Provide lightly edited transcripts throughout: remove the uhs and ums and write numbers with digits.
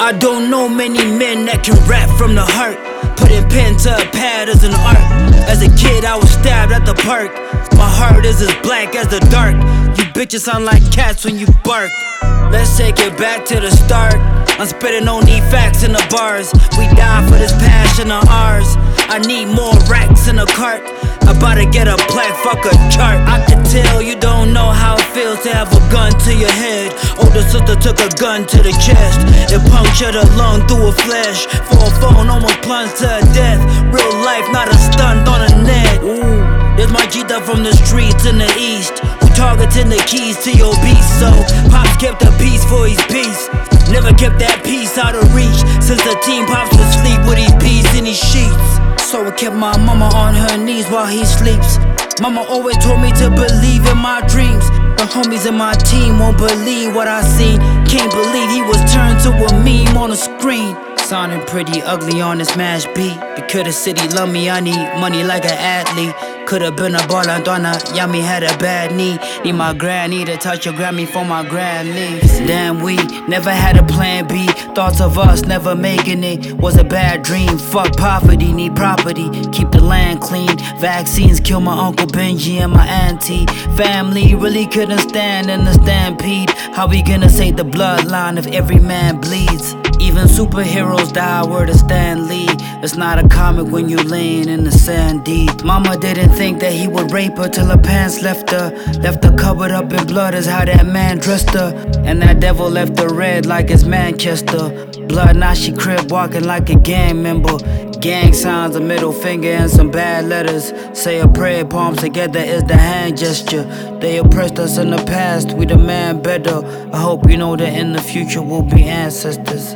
I don't know many men that can rap from the heart. Putting pen to a pad is an art. As a kid I was stabbed at the park. My heart is as black as the dark. You bitches sound like cats when you bark. Let's take it back to the start. I'm spitting only facts in the bars. We die for this passion of ours. I need more racks in a cart. About to get a plaque, fuck a chart. I can tell you don't know how it feels to have a gun to your head. Older sister took a gun to the chest. It punctured a lung through a flesh. For a phone almost plunged to a death. Real life, not a stunt on a net. Ooh, there's my Gita from the streets in the east, who targeting the keys to your beast. So Pops kept the peace for his peace. Never kept that peace out of reach. Since the teen Pops would sleep with his peace in his sheets. So I kept my mama on her knees while he sleeps. Mama always told me to believe in my dreams. The homies in my team won't believe what I seen. Can't believe he was turned to a meme on the screen. Sounding pretty ugly on this mash beat. Because the city love me, I need money like an athlete. Could've been a baller, donna, yummy had a bad knee. Need my granny to touch your Grammy for my grand niece. Damn, we never had a plan B. Thoughts of us never making it was a bad dream. Fuck poverty, need property, keep the land clean. Vaccines kill my Uncle Benji and my auntie. Family really couldn't stand in the stampede. How we gonna save the bloodline if every man bleeds? Even superheroes die, word of Stan Lee. It's not a comic when you laying in the sand deep. Mama didn't think that he would rape her till her pants left her. Left her covered up in blood is how that man dressed her. And that devil left her red like it's Manchester. Blood, now she crib walking like a gang member. Gang signs, a middle finger and some bad letters. Say a prayer, palms together is the hand gesture. They oppressed us in the past, we demand better. I hope you know that in the future we'll be ancestors.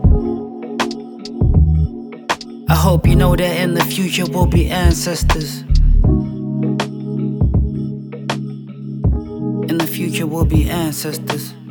I hope you know that in the future we'll be ancestors. In the future we'll be ancestors.